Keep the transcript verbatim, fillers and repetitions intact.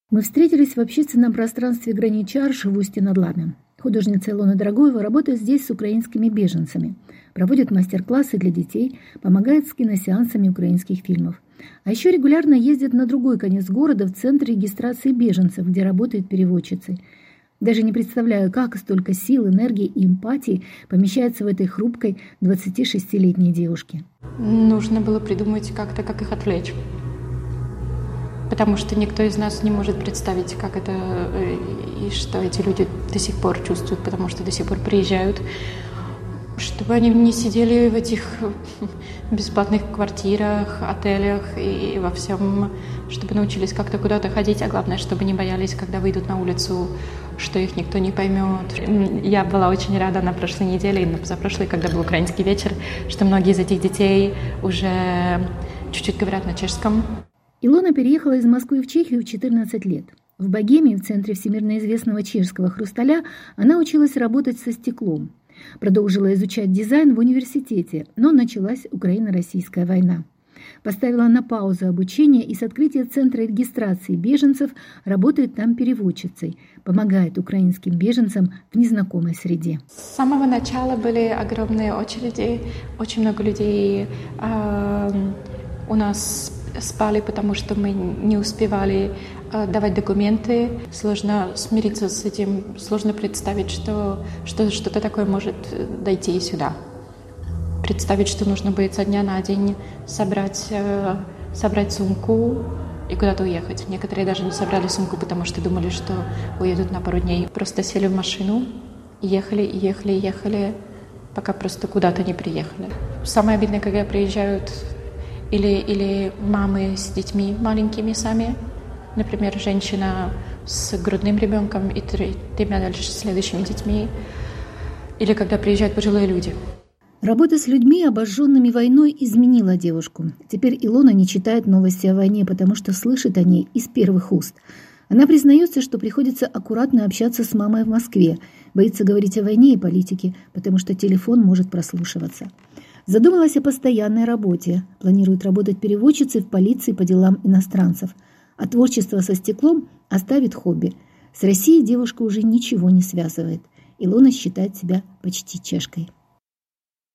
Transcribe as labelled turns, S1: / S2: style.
S1: Мы встретились в общественном пространстве «Граничарш» в Устье-над-Ламем. Художница Илона Драгоева работает здесь с украинскими беженцами, проводит мастер-классы для детей, помогает с киносеансами украинских фильмов. А еще регулярно ездит на другой конец города в центр регистрации беженцев, где работает переводчицей. Даже не представляю, как столько сил, энергии и эмпатии помещается в этой хрупкой двадцатишестилетней девушке.
S2: Нужно было придумать как-то, как их отвлечь. Потому что никто из нас не может представить, как это и что эти люди до сих пор чувствуют, потому что до сих пор приезжают, чтобы они не сидели в этих бесплатных квартирах, отелях и во всем, чтобы научились как-то куда-то ходить, а главное, чтобы не боялись, когда выйдут на улицу, что их никто не поймет. Я была очень рада на прошлой неделе и на позапрошлой, когда был украинский вечер, что многие из этих детей уже чуть-чуть говорят на чешском.
S1: Илона переехала из Москвы в Чехию в четырнадцать лет. В Богемии, в центре всемирно известного чешского хрусталя, она училась работать со стеклом. Продолжила изучать дизайн в университете, но началась Украино-российская война. Поставила на паузу обучение и с открытия центра регистрации беженцев работает там переводчицей, помогает украинским беженцам в незнакомой среде.
S2: С самого начала были огромные очереди, очень много людей э, у нас спали, потому что мы не успевали э, давать документы. Сложно смириться с этим, сложно представить, что, что что-то такое может дойти сюда. Представить, что нужно будет со дня на день собрать, э, собрать сумку и куда-то уехать. Некоторые даже не собрали сумку, потому что думали, что уедут на пару дней. Просто сели в машину, ехали, ехали, ехали, пока просто куда-то не приехали. Самое обидное, когда приезжают Или, или мамы с детьми маленькими сами. Например, женщина с грудным ребенком и тремя дальше следующими детьми. Или когда приезжают пожилые люди.
S1: Работа с людьми, обожженными войной, изменила девушку. Теперь Илона не читает новости о войне, потому что слышит о ней из первых уст. Она признается, что приходится аккуратно общаться с мамой в Москве, боится говорить о войне и политике, потому что телефон может прослушиваться. Задумалась о постоянной работе, планирует работать переводчицей в полиции по делам иностранцев. А творчество со стеклом оставит хобби. С Россией девушка уже ничего не связывает. Илона считает себя почти чешкой.